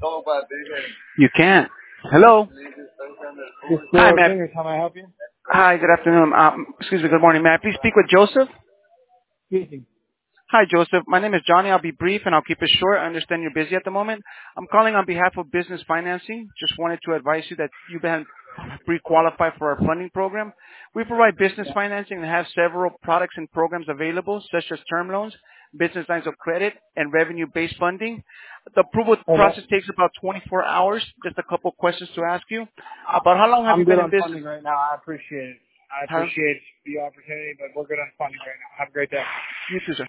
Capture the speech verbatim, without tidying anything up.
You can't. Hello. This Hi, Florida Matt. Fingers, how may I help you? Hi, good afternoon. Um, excuse me, good morning. May I please speak with Joseph? Speaking. Hi, Joseph. My name is Johnny. I'll be brief and I'll keep it short. I understand you're busy at the moment. I'm calling on behalf of Business Financing. Just wanted to advise you that you've been pre-qualified for our funding program. We provide business financing and have several products and programs available, such as term loans, business lines of credit, and revenue-based funding. The approval Okay. process takes about twenty-four hours. Just a couple questions to ask you. About how long have you I'm been good in on business? funding right now. I appreciate it. I Huh? appreciate the opportunity, but we're good on funding right now. Have a great day. You too, sir.